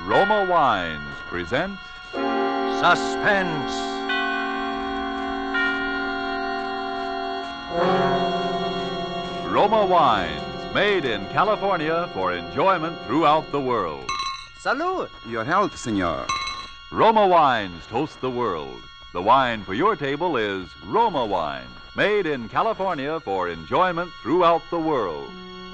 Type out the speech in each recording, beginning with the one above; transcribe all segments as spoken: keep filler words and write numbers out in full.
Roma Wines present Suspense. Roma Wines, made in California for enjoyment throughout the world. Salud. Your health, senor. Roma Wines toast the world. The wine for your table is Roma Wine, made in California for enjoyment throughout the world.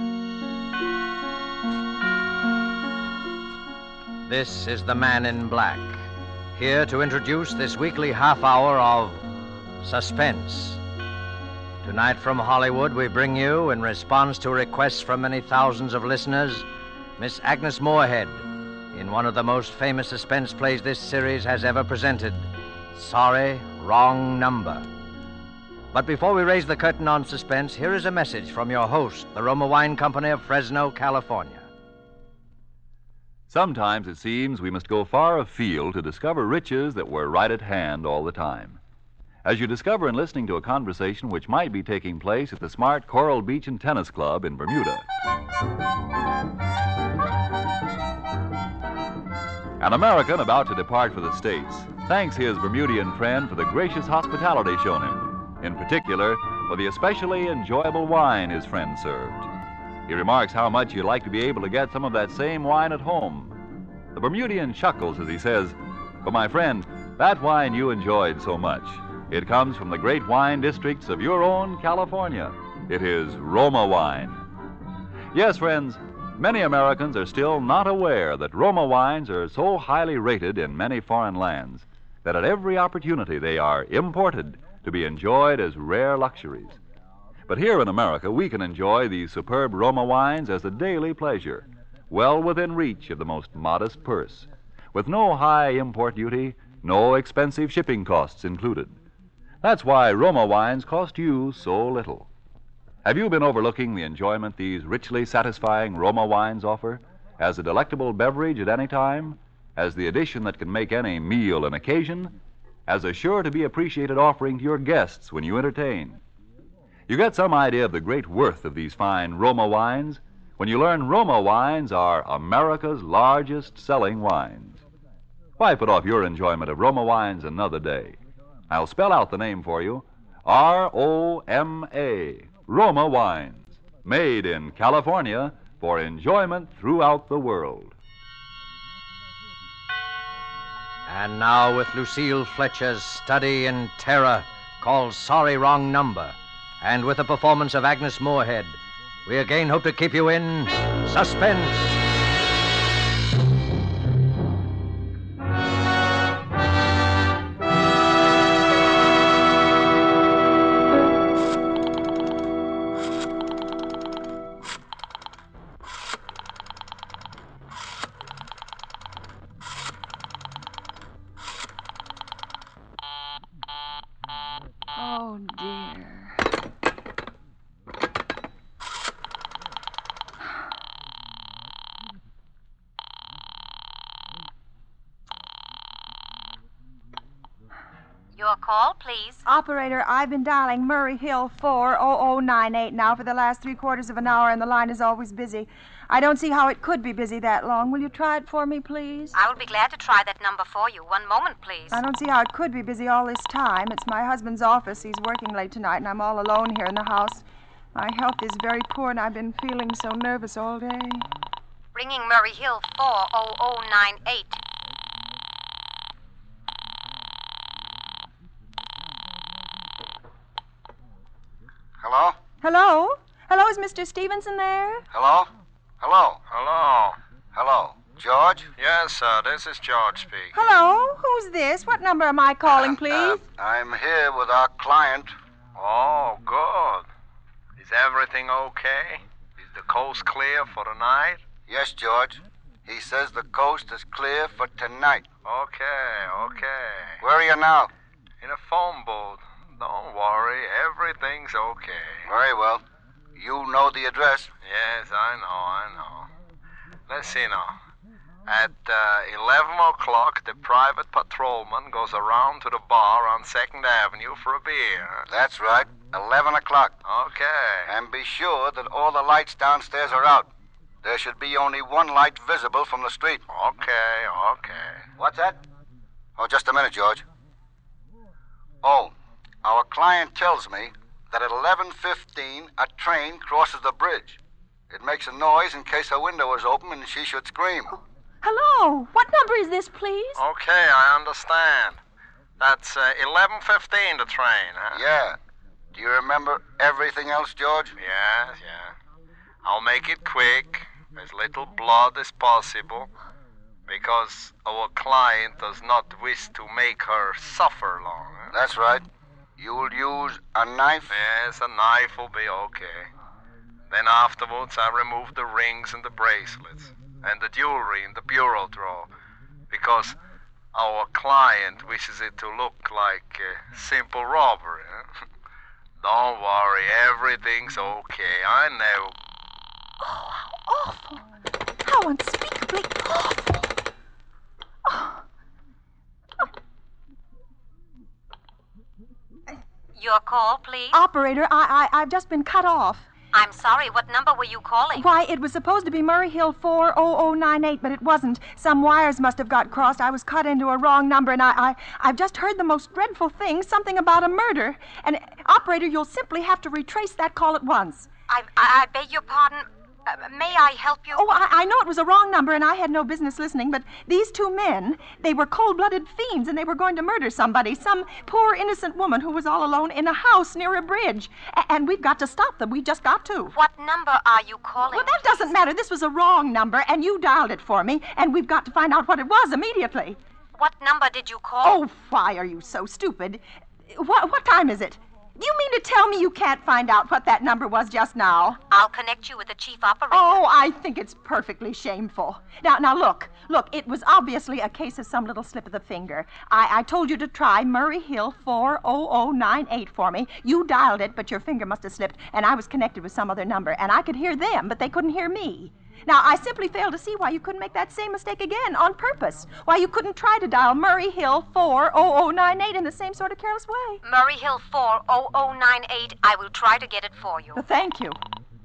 This is the Man in Black, here to introduce this weekly half hour of Suspense. Tonight from Hollywood, we bring you, in response to requests from many thousands of listeners, Miss Agnes Moorehead, in one of the most famous suspense plays this series has ever presented, Sorry, Wrong Number. But before we raise the curtain on suspense, here is a message from your host, the Roma Wine Company of Fresno, California. Sometimes it seems we must go far afield to discover riches that were right at hand all the time. As you discover in listening to a conversation which might be taking place at the smart Coral Beach and Tennis Club in Bermuda. An American about to depart for the States thanks his Bermudian friend for the gracious hospitality shown him, in particular for the especially enjoyable wine his friend served. He remarks how much he'd like to be able to get some of that same wine at home. The Bermudian chuckles as he says, "But my friend, that wine you enjoyed so much, it comes from the great wine districts of your own California. It is Roma wine." Yes, friends, many Americans are still not aware that Roma wines are so highly rated in many foreign lands that at every opportunity they are imported to be enjoyed as rare luxuries. But here in America, we can enjoy these superb Roma wines as a daily pleasure, well within reach of the most modest purse, with no high import duty, no expensive shipping costs included. That's why Roma wines cost you so little. Have you been overlooking the enjoyment these richly satisfying Roma wines offer as a delectable beverage at any time, as the addition that can make any meal an occasion, as a sure to be appreciated offering to your guests when you entertain? You get some idea of the great worth of these fine Roma wines when you learn Roma wines are America's largest selling wines. Why put off your enjoyment of Roma wines another day? I'll spell out the name for you. R O M A, Roma Wines, made in California for enjoyment throughout the world. And now with Lucille Fletcher's study in terror called Sorry, Wrong Number, and with the performance of Agnes Moorehead, we again hope to keep you in suspense. Oh, dear. Your call, please. Operator, I've been dialing Murray Hill four oh oh nine eight now for the last three quarters of an hour, and the line is always busy. I don't see how it could be busy that long. Will you try it for me, please? I will be glad to try that number for you. One moment, please. I don't see how it could be busy all this time. It's my husband's office. He's working late tonight, and I'm all alone here in the house. My health is very poor, and I've been feeling so nervous all day. Ringing Murray Hill four oh oh nine eight. Hello? Hello? Hello, is Mister Stevenson there? Hello? Hello? Hello. Hello? George? Yes, sir, this is George speaking. Hello? Who's this? What number am I calling, please? Uh, I'm here with our client. Oh, good. Is everything okay? Is the coast clear for tonight? Yes, George. He says the coast is clear for tonight. Okay, okay. Where are you now? In a phone booth. Don't worry, everything's okay. Very well. You know the address. Yes, I know, I know. Let's see now. At uh, eleven o'clock, the private patrolman goes around to the bar on second Avenue for a beer. That's right. eleven o'clock. Okay. And be sure that all the lights downstairs are out. There should be only one light visible from the street. Okay, okay. What's that? Oh, just a minute, George. Oh, our client tells me that at eleven fifteen, a train crosses the bridge. It makes a noise in case her window is open and she should scream. Oh, hello? What number is this, please? Okay, I understand. That's uh, eleven fifteen, the train, huh? Yeah. Do you remember everything else, George? Yes, yeah. I'll make it quick, as little blood as possible, because our client does not wish to make her suffer long. Huh? That's right. You'll use a knife? Yes, a knife will be okay. Then afterwards, I remove the rings and the bracelets, and the jewelry in the bureau drawer, because our client wishes it to look like a simple robbery. Huh? Don't worry, everything's okay. I know. Oh, how awful. How unspeakably awful. Oh. Your call, please. Operator, I, I, I've just been cut off. I'm sorry, what number were you calling? Why, it was supposed to be Murray Hill four oh oh nine eight, but it wasn't. Some wires must have got crossed. I was cut into a wrong number, and I, I, I've just heard the most dreadful thing, something about a murder. And, operator, you'll simply have to retrace that call at once. I, I, I beg your pardon. Uh, may I help you? Oh, I, I know it was a wrong number, and I had no business listening, but these two men, they were cold-blooded fiends, and they were going to murder somebody, some poor innocent woman who was all alone in a house near a bridge. A- and we've got to stop them. We just got to. What number are you calling? Well, that doesn't matter. This was a wrong number, and you dialed it for me, and we've got to find out what it was immediately. What number did you call? Oh, why are you so stupid? What, what time is it? You mean to tell me you can't find out what that number was just now? I'll connect you with the chief operator. Oh, I think it's perfectly shameful. Now, now, look. Look, it was obviously a case of some little slip of the finger. I, I told you to try Murray Hill four oh oh nine eight for me. You dialed it, but your finger must have slipped, and I was connected with some other number, and I could hear them, but they couldn't hear me. Now, I simply fail to see why you couldn't make that same mistake again on purpose. Why you couldn't try to dial Murray Hill four oh oh nine eight in the same sort of careless way. Murray Hill four oh oh nine eight. I will try to get it for you. Well, thank you.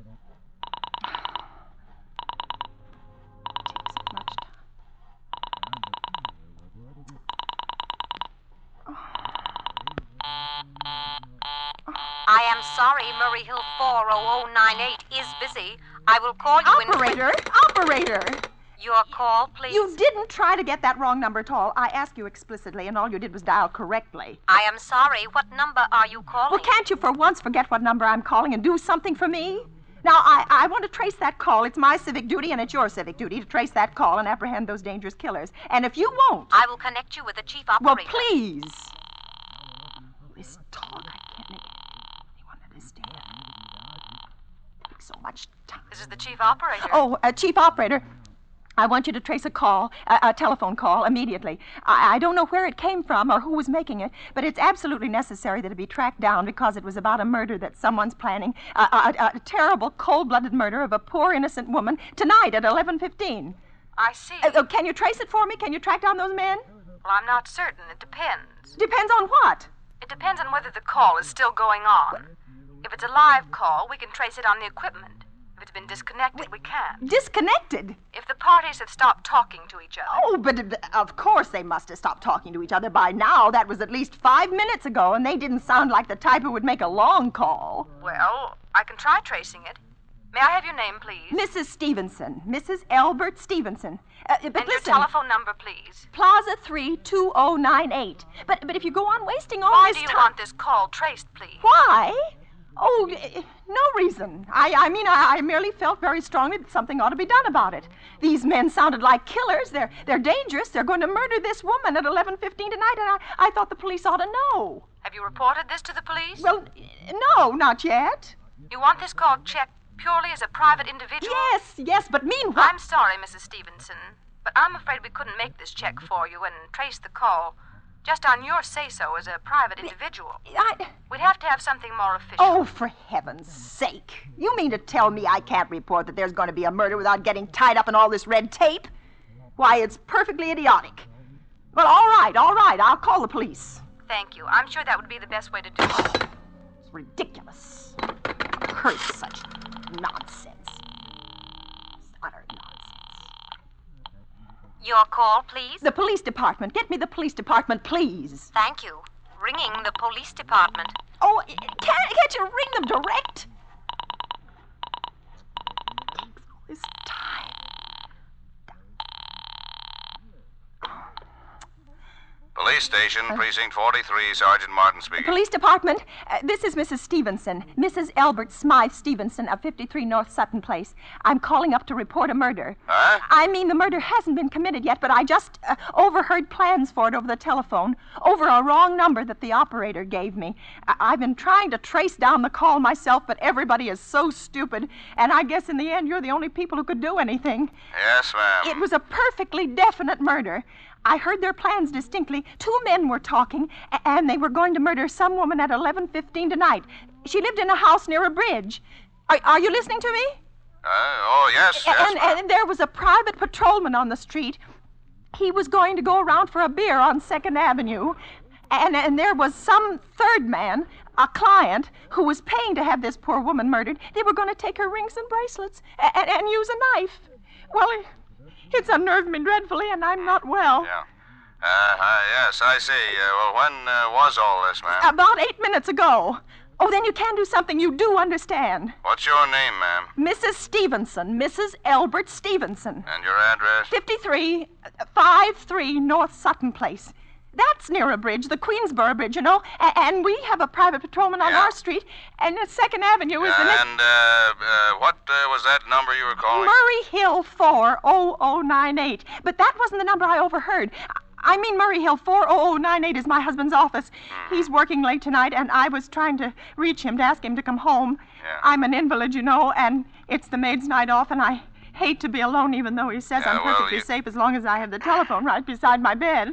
I am sorry, Murray Hill four oh oh nine eight is busy. I will call you in... Operator! Operator! Your call, please. You didn't try to get that wrong number at all. I asked you explicitly, and all you did was dial correctly. I am sorry. What number are you calling? Well, can't you for once forget what number I'm calling and do something for me? Now, I, I want to trace that call. It's my civic duty, and it's your civic duty to trace that call and apprehend those dangerous killers. And if you won't... I will connect you with the chief operator. Well, please. This talk, I can't make anyone understand. It takes so much time. This is the chief operator. Oh, uh, chief operator. I want you to trace a call, a, a telephone call, immediately. I, I don't know where it came from or who was making it, but it's absolutely necessary that it be tracked down because it was about a murder that someone's planning, a, a, a, a terrible, cold-blooded murder of a poor, innocent woman tonight at eleven fifteen. I see. Uh, uh, can you trace it for me? Can you track down those men? Well, I'm not certain. It depends. Depends on what? It depends on whether the call is still going on. If it's a live call, we can trace it on the equipment. If it's been disconnected, we can't. Disconnected? If the parties have stopped talking to each other. Oh, but uh, of course they must have stopped talking to each other by now. That was at least five minutes ago, and they didn't sound like the type who would make a long call. Well, I can try tracing it. May I have your name, please? Missus Stevenson. Missus Albert Stevenson. Uh, but and listen, your telephone number, please. Plaza three two oh nine eight. But but if you go on wasting all Why this do you time... want this call traced, please? Why? Oh, eh, no reason. I, I mean, I, I merely felt very strongly that something ought to be done about it. These men sounded like killers. They're they're dangerous. They're going to murder this woman at eleven fifteen tonight, and I, I thought the police ought to know. Have you reported this to the police? Well, no, not yet. You want this call checked purely as a private individual? Yes, yes, but meanwhile... I'm sorry, Missus Stevenson, but I'm afraid we couldn't make this check for you and trace the call just on your say-so as a private individual. I... We'd have to have something more official. Oh, for heaven's sake. You mean to tell me I can't report that there's going to be a murder without getting tied up in all this red tape? Why, it's perfectly idiotic. Well, all right, all right. I'll call the police. Thank you. I'm sure that would be the best way to do it. It's ridiculous. Curse such nonsense. It's utter Your call, please. The police department. Get me the police department, please. Thank you. Ringing the police department. Oh, can't, can't you ring them direct? This time. Police station, precinct forty-three, Sergeant Martin speaking. Police department, uh, this is Missus Stevenson, Missus Albert Smythe Stevenson of fifty-three North Sutton Place. I'm calling up to report a murder. Huh? I mean, the murder hasn't been committed yet, but I just uh, overheard plans for it over the telephone, over a wrong number that the operator gave me. I- I've been trying to trace down the call myself, but everybody is so stupid, and I guess in the end you're the only people who could do anything. Yes, ma'am. It was a perfectly definite murder. I heard their plans distinctly. Two men were talking, a- and they were going to murder some woman at eleven fifteen tonight. She lived in a house near a bridge. Are, are you listening to me? Uh, oh, yes, yes, and, ma'am. and there was a private patrolman on the street. He was going to go around for a beer on Second Avenue. And, and there was some third man, a client, who was paying to have this poor woman murdered. They were going to take her rings and bracelets and, and use a knife. Well, it, it's unnerved me dreadfully, and I'm not well. Yeah. Uh, uh, yes, I see. Uh, well, when uh, was all this, ma'am? About eight minutes ago. Oh, then you can do something you do understand. What's your name, ma'am? Missus Stevenson, Missus Albert Stevenson. And your address? fifty-three, fifty-three North Sutton Place. That's near a bridge, the Queensboro Bridge, you know. A- and we have a private patrolman on Yeah. our street, and the Second Avenue is the next... And, uh, uh, what uh, was that number you were calling? Murray Hill four oh oh nine eight. But that wasn't the number I overheard. I- I mean, Murray Hill four oh oh nine eight is my husband's office. He's working late tonight, and I was trying to reach him to ask him to come home. Yeah. I'm an invalid, you know, and it's the maid's night off, and I hate to be alone, even though he says Yeah, I'm well, perfectly you- safe as long as I have the telephone right beside my bed.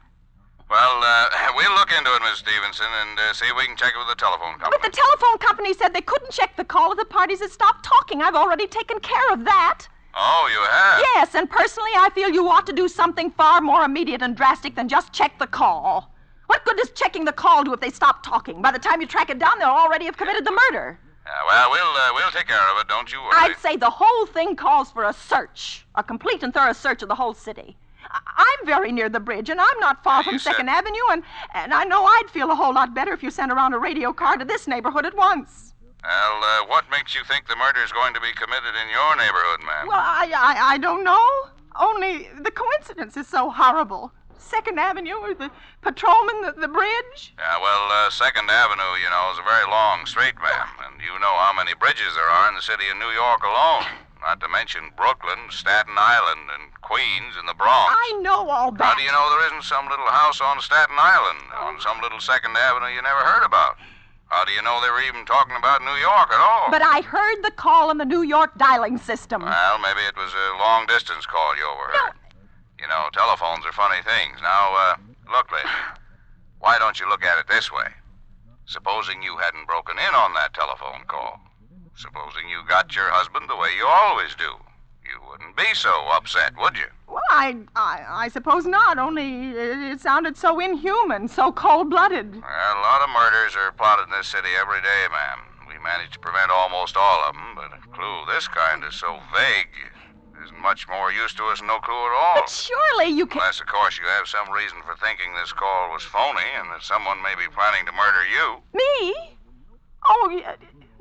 Well, uh, we'll look into it, Miss Stevenson, and uh, see if we can check it with the telephone company. But the telephone company said they couldn't check the call if the parties had stopped talking. I've already taken care of that. Oh, you have? Yes, and personally, I feel you ought to do something far more immediate and drastic than just check the call. What good does checking the call do if they stop talking? By the time you track it down, they'll already have committed the murder. Yeah, well, we'll uh, we'll take care of it. Don't you worry. I'd say the whole thing calls for a search, a complete and thorough search of the whole city. I- I'm very near the bridge, and I'm not far Yeah, from you said- Second Avenue, and, and I know I'd feel a whole lot better if you sent around a radio car to this neighborhood at once. Well, uh, what makes you think the murder's going to be committed in your neighborhood, ma'am? Well, I, I, I don't know. Only the coincidence is so horrible. Second Avenue, or the patrolman, the, the bridge. Yeah, well, uh, Second Avenue, you know, is a very long street, ma'am, and you know how many bridges there are in the city of New York alone. Not to mention Brooklyn, Staten Island, and Queens, and the Bronx. I know all that. How do you know there isn't some little house on Staten Island, on some little Second Avenue you never heard about? How do you know they were even talking about New York at all? But I heard the call on the New York dialing system. Well, maybe it was a long-distance call you overheard. You know, telephones are funny things. Now, uh, look, lady, why don't you look at it this way? Supposing you hadn't broken in on that telephone call. Supposing you got your husband the way you always do. You wouldn't be so upset, would you? Well, I, I, I suppose not, only it, it sounded so inhuman, so cold-blooded. Well, a lot of murders are plotted in this city every day, ma'am. We manage to prevent almost all of them, but a clue of this kind is so vague, isn't much more use to us than no clue at all. But surely you can... Unless, of course, you have some reason for thinking this call was phony and that someone may be planning to murder you. Me? Oh, y-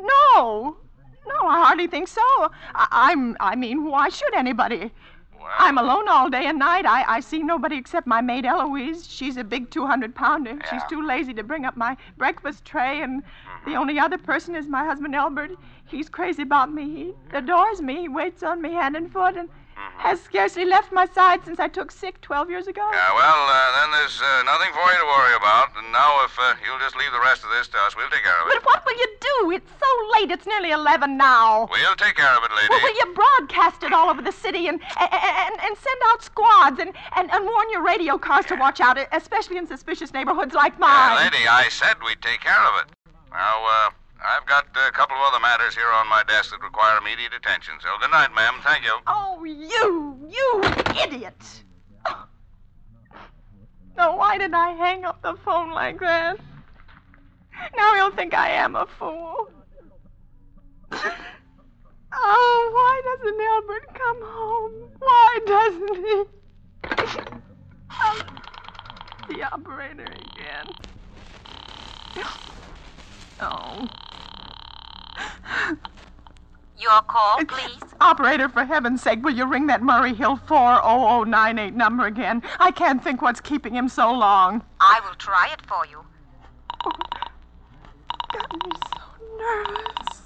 no. No, I hardly think so. I, I'm, I mean, why should anybody? Well, I'm alone all day and night. I, I see nobody except my maid Eloise. She's a big two hundred pounder. Yeah. She's too lazy to bring up my breakfast tray, and the only other person is my husband Albert. He's crazy about me. He adores me. He waits on me hand and foot and has scarcely left my side since I took sick twelve years ago. Yeah, well, uh, then there's uh, nothing for you to worry about. And now, if uh, you'll just leave the rest of this to us, we'll take care of it. But what will you do? It's so late. It's nearly eleven now. We'll take care of it, lady. Well, will you broadcast it all over the city and and, and, and send out squads and, and, and warn your radio cars to watch out, especially in suspicious neighborhoods like Yeah, mine? lady, I said we'd take care of it. Now, uh, I've got a couple of other matters here on my desk that require immediate attention. So good night, ma'am. Thank you. Oh, you, you idiot. Oh, why did I hang up the phone like that? Now he'll think I am a fool. Oh, why doesn't Albert come home? Why doesn't he? the operator again. Oh. Your call, please. Operator, for heaven's sake, will you ring that Murray Hill four oh oh nine eight number again? I can't think what's keeping him so long. I will try it for you. Oh, got me so nervous.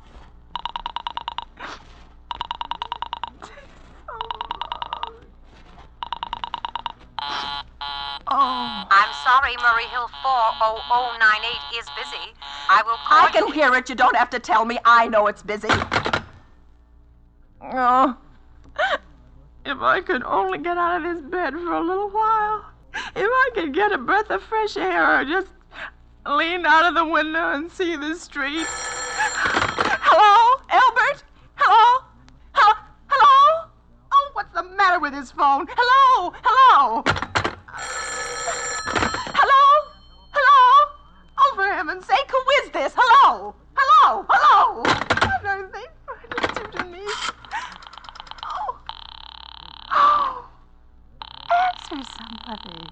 Oh. I'm sorry, Murray Hill four oh oh nine eight is busy. I will call I can you. hear it. You don't have to tell me. I know it's busy. Oh. If I could only get out of this bed for a little while. If I could get a breath of fresh air or just lean out of the window and see the street. Hello? Albert? Hello? Hello? Hello? Oh, what's the matter with his phone? Hello? Hello? Hello? Hello? Oh, for heaven's sake, who is this? Hello? Hello? Hello? What are they trying to do to me? Oh. Oh. Answer somebody.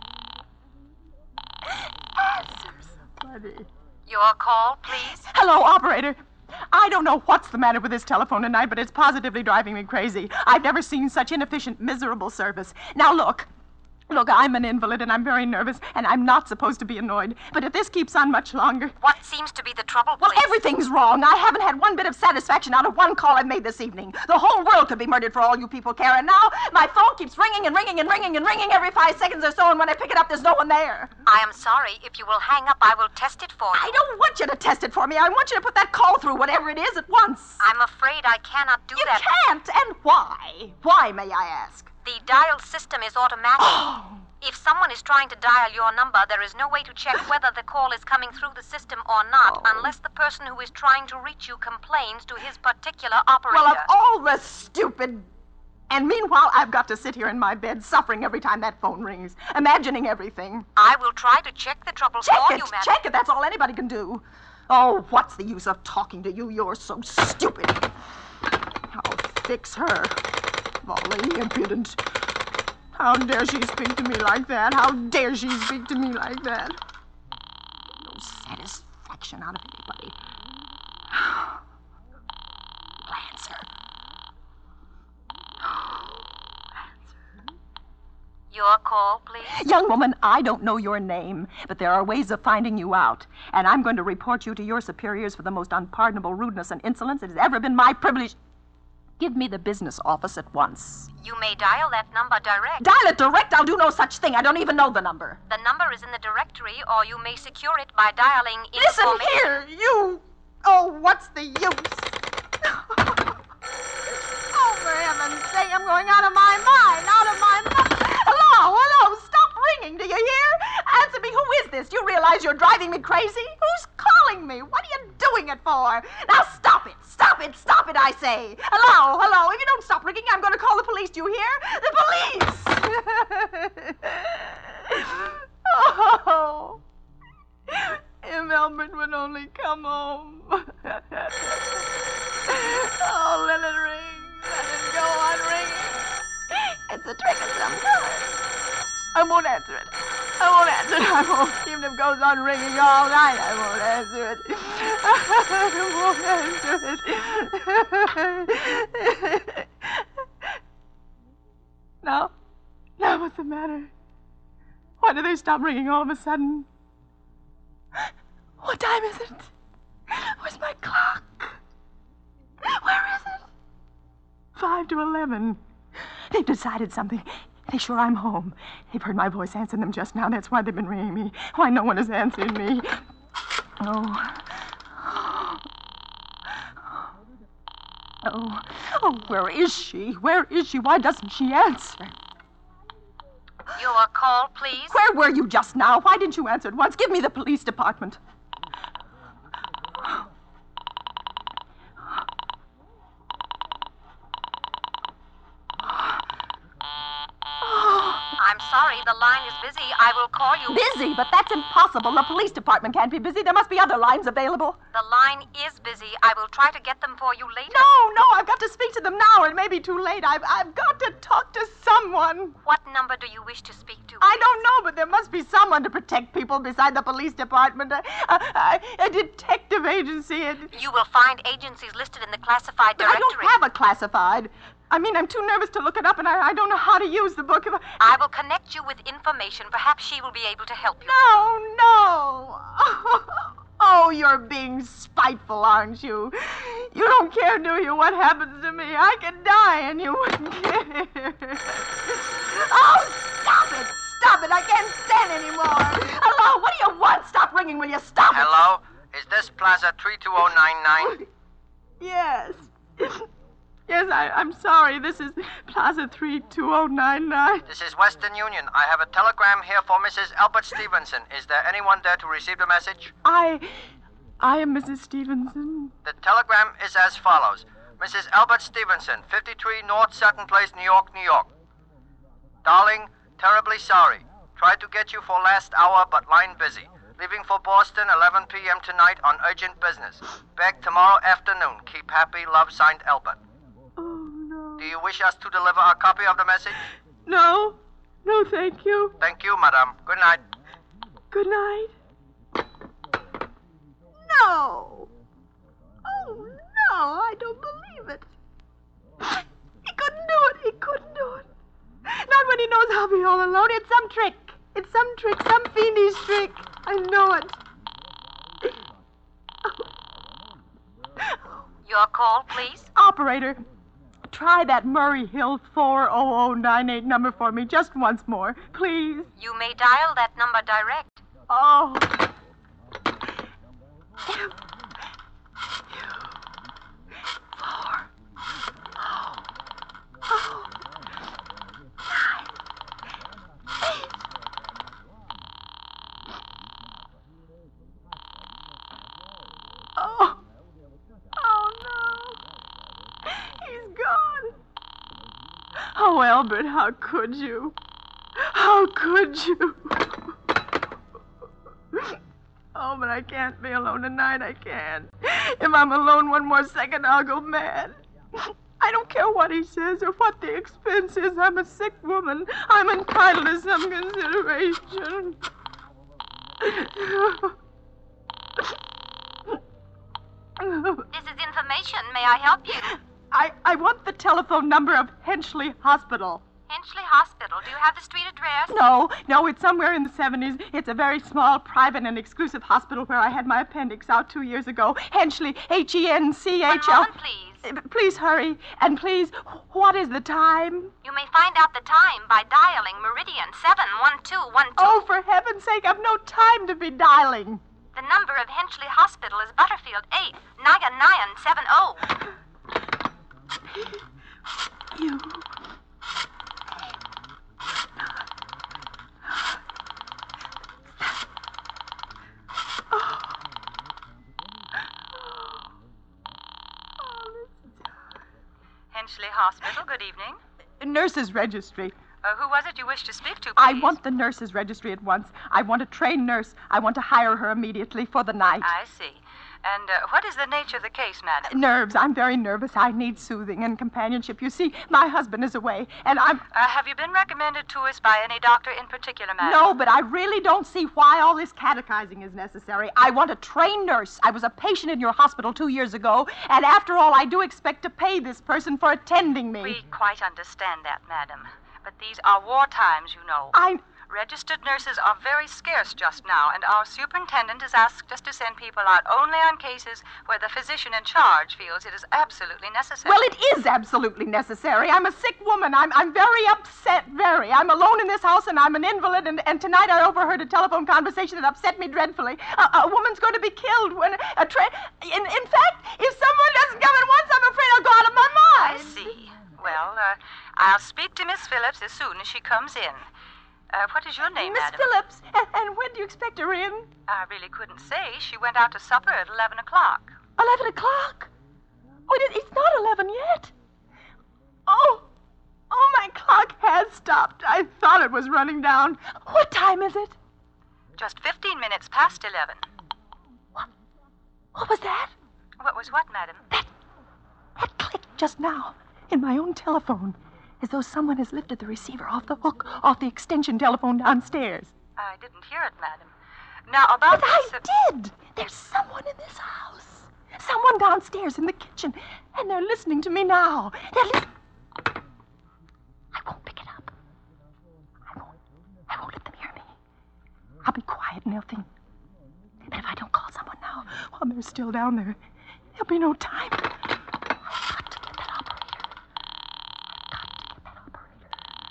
Answer somebody. Your call, please. Hello, operator. I don't know what's the matter with this telephone tonight, but it's positively driving me crazy. I've never seen such inefficient, miserable service. Now, look. Look, I'm an invalid, and I'm very nervous, and I'm not supposed to be annoyed. But if this keeps on much longer... What seems to be the trouble, Well, please? everything's wrong. I haven't had one bit of satisfaction out of one call I've made this evening. The whole world could be murdered for all you people care, and now my phone keeps ringing and ringing and ringing and ringing every five seconds or so, and when I pick it up, there's no one there. I am sorry. If you will hang up, I will test it for you. I don't want you to test it for me. I want you to put that call through, whatever it is, at once. I'm afraid I cannot do You that. can't, and why? Why, may I ask? The dial system is automatic. Oh. If someone is trying to dial your number, there is no way to check whether the call is coming through the system or not, Oh. unless the person who is trying to reach you complains to his particular operator. Well, of all the stupid... And meanwhile, I've got to sit here in my bed suffering every time that phone rings, imagining everything. I will try to check the trouble Check for it, you, madam. check it. That's all anybody can do. Oh, what's the use of talking to you? You're so stupid. I'll fix her. Volley, impudent. How dare she speak to me like that? How dare she speak to me like that? No satisfaction out of anybody. Lancer. Your call, please. Young woman, I don't know your name, but there are ways of finding you out. And I'm going to report you to your superiors for the most unpardonable rudeness and insolence it has ever been my privilege. Give me the business office at once. You may dial that number direct. Dial it direct? I'll do no such thing. I don't even know the number. The number is in the directory, or you may secure it by dialing Listen information. here, you... Oh, what's the use? Oh, for heaven's sake, I'm going out of my mind, out of my mind. Hello, hello, stop ringing, do you hear? Answer me, who is this? You realize you're driving me crazy? Who's calling me? What are you doing it for? Now stop it, stop it, stop it, I say. Hello, hello, if you don't stop ringing, I'm going to call the police, do you hear? The police! Oh, if Albert would only come home. Oh, let it ring. Let it go on ringing. It's a trick of some kind. I won't answer it. I won't answer it. I won't. Even if it goes on ringing all night, I won't answer it. I won't answer it. Now, now what's the matter? Why do they stop ringing all of a sudden? What time is it? Where's my clock? Where is it? Five to eleven. They've decided something. They're sure I'm home. They've heard my voice answering them just now. That's why they've been ringing me. Why no one has answered me. Oh. Oh. Oh, where is she? Where is she? Why doesn't she answer? Your call, please. Where were you just now? Why didn't you answer at once? Give me the police department. I'm sorry, the line is busy. I will call you. Busy? But that's impossible. The police department can't be busy. There must be other lines available. The line is busy. I will try to get them for you later. No, no, I've got to speak to them now. It may be too late. I've, I've got to talk to someone. What number do you wish to speak to? I don't know, but there must be someone to protect people beside the police department. A, a, a detective agency. A... You will find agencies listed in the classified But directory. I don't have a classified. I mean, I'm too nervous to look it up, and I, I don't know how to use the book. If I... I will connect you with information. Perhaps she will be able to help you. No, no. Oh, you're being spiteful, aren't you? You don't care, do you, what happens to me? I could die, and you wouldn't care. Oh, stop it! Stop it! I can't stand anymore. Hello, what do you want? Stop ringing, will you? Stop it! Hello? Is this Plaza three two oh nine nine? Yes. Yes, I, I'm sorry. This is Plaza three two oh nine nine. This is Western Union. I have a telegram here for Missus Albert Stevenson. Is there anyone there to receive the message? I... I am Missus Stevenson. The telegram is as follows. Missus Albert Stevenson, fifty-three North Sutton Place, New York, New York. Darling, terribly sorry. Tried to get you for last hour, but line busy. Leaving for Boston, eleven p.m. tonight on urgent business. Beg tomorrow afternoon. Keep happy. Love, signed Albert. Oh, no. Do you wish us to deliver a copy of the message? No. No, thank you. Thank you, madam. Good night. Good night. No. Oh, no, I don't believe it. He couldn't do it. He couldn't do it. Not when he knows I'll be all alone. It's some trick. It's some trick, some fiendish trick. I know it. Your call, please. Operator, try that Murray Hill four oh oh nine eight number for me just once more, please. You may dial that number direct. Oh. Four. Oh. Oh. Nine. Eight. Oh. Oh, no. He's gone. Oh, Albert, how could you? How could you? Oh, but I can't be alone tonight. I can't. If I'm alone one more second, I'll go mad. I don't care what he says or what the expense is. I'm a sick woman. I'm entitled to some consideration. This is information. May I help you? I, I want the telephone number of Henchley Hospital. Henchley Hospital. Do you have the street address? No, no, it's somewhere in the seventies. It's a very small, private, and exclusive hospital where I had my appendix out two years ago. Henchley, H E N C H L. One moment, please. Uh, Please hurry. And please, what is the time? You may find out the time by dialing Meridian seven one two one two. Oh, for heaven's sake, I've no time to be dialing. The number of Henchley Hospital is Butterfield eight nine nine seven oh. You... Henchley Hospital, good evening. Nurses' registry. Uh, who was it you wished to speak to, please? I want the nurses' registry at once. I want a trained nurse. I want to hire her immediately for the night. I see. And uh, what is the nature of the case, madam? Nerves. I'm very nervous. I need soothing and companionship. You see, my husband is away, and I'm... Uh, have you been recommended to us by any doctor in particular, madam? No, but I really don't see why all this catechizing is necessary. I want a trained nurse. I was a patient in your hospital two years ago, and after all, I do expect to pay this person for attending me. We quite understand that, madam. But these are war times, you know. I... Registered nurses are very scarce just now, and our superintendent has asked us to send people out only on cases where the physician in charge feels it is absolutely necessary. Well, it is absolutely necessary. I'm a sick woman. I'm I'm very upset, very. I'm alone in this house, and I'm an invalid, and, and tonight I overheard a telephone conversation that upset me dreadfully. A, a woman's going to be killed when a train... In, in fact, if someone doesn't come at once, I'm afraid I'll go out of my mind. I see. Well, uh, I'll speak to Miss Phillips as soon as she comes in. Uh, what is your name, Miss madam? Phillips. And, and when do you expect her in? I really couldn't say. She went out to supper at eleven o'clock. Eleven o'clock? Oh, it, it's not eleven yet. Oh, oh, my clock has stopped. I thought it blood was running down. What time is it? Just fifteen minutes past eleven. What? What was that? What was what, madam? That, that clicked just now in my own telephone, as though someone has lifted the receiver off the hook, off the extension telephone downstairs. I didn't hear it, madam. Now, about But I this... did. There's someone in this house. Someone downstairs in the kitchen, and they're listening to me now. They're listening. I won't pick it up. I won't. I won't let them hear me. I'll be quiet, and they'll think. But if I don't call someone now, while they're still down there, there'll be no time. I've got to get that operator. I've got to get that operator.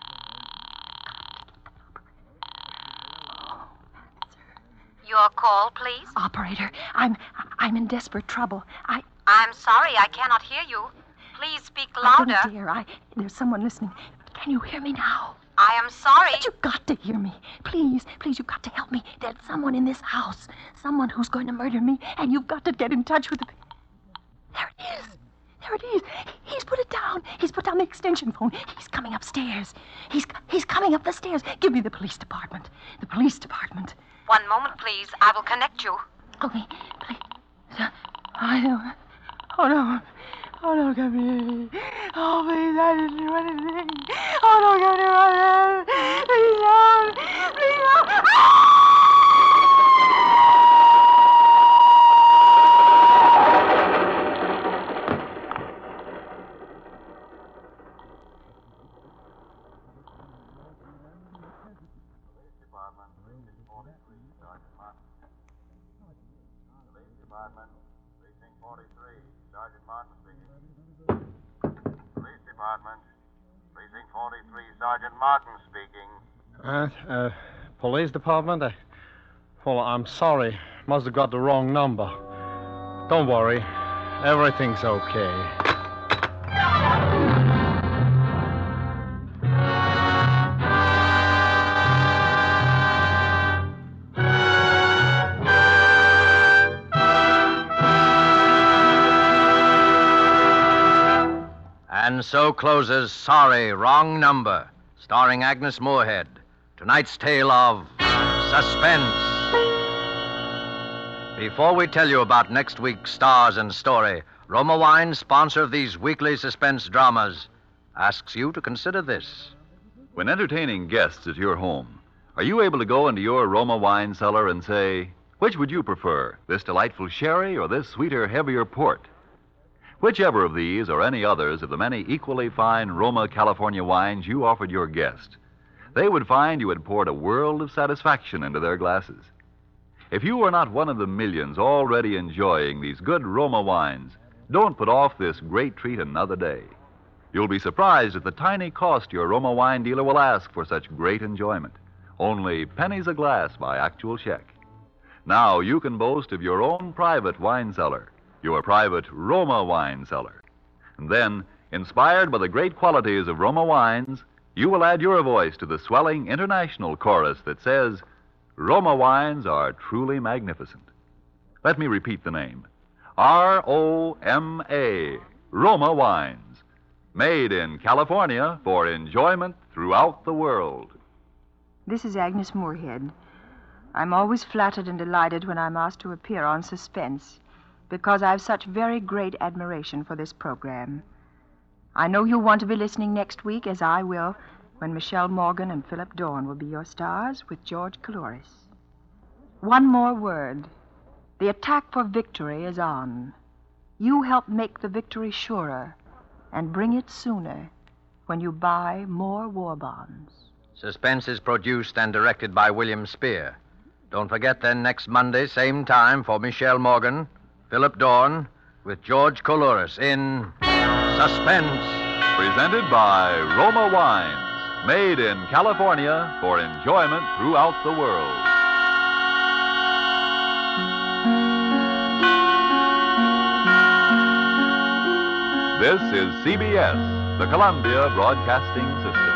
Oh, answer. Your call, please. Operator, I'm I'm in desperate trouble. I I'm sorry, I cannot hear you. Please speak I louder. don't dare. I there's someone listening. Can you hear me now? I am sorry. But you've got to hear me. Please, please, you've got to help me. There's someone in this house. Someone who's going to murder me, and you've got to get in touch with the... There it is. There it is. He's put it down. He's put down the extension phone. He's coming upstairs. He's he's coming up the stairs. Give me the police department. The police department. One moment, please. I will connect you. Okay, please. I don't... Oh, no. Oh, don't come here. Oh, please, I didn't do anything. Oh, don't come here. Please, don't. Please, don't. Department, Precinct forty-three, Sergeant Martin speaking. Police Department, Precinct forty-three, Sergeant Martin speaking. Uh, uh, police department? Uh, well, I'm sorry. Must have got the wrong number. Don't worry. Everything's okay. And so closes Sorry, Wrong Number, starring Agnes Moorehead. Tonight's tale of suspense. Before we tell you about next week's stars and story, Roma Wine, sponsor of these weekly suspense dramas, asks you to consider this. When entertaining guests at your home, are you able to go into your Roma wine cellar and say, which would you prefer, this delightful sherry or this sweeter, heavier port? Whichever of these or any others of the many equally fine Roma California wines you offered your guest, they would find you had poured a world of satisfaction into their glasses. If you are not one of the millions already enjoying these good Roma wines, don't put off this great treat another day. You'll be surprised at the tiny cost your Roma wine dealer will ask for such great enjoyment. Only pennies a glass by actual check. Now you can boast of your own private wine cellar, your private Roma wine cellar. And then, inspired by the great qualities of Roma wines, you will add your voice to the swelling international chorus that says, Roma wines are truly magnificent. Let me repeat the name. R O M A, Roma wines. Made in California for enjoyment throughout the world. This is Agnes Moorehead. I'm always flattered and delighted when I'm asked to appear on Suspense, because I've such very great admiration for this program. I know you'll want to be listening next week, as I will, when Michelle Morgan and Philip Dorn will be your stars with George Coulouris. One more word. The attack for victory is on. You help make the victory surer and bring it sooner when you buy more war bonds. Suspense is produced and directed by William Spear. Don't forget then next Monday, same time, for Michelle Morgan, Philip Dorn, with George Coulouris in Suspense. Presented by Roma Wines, made in California for enjoyment throughout the world. This is C B S, the Columbia Broadcasting System.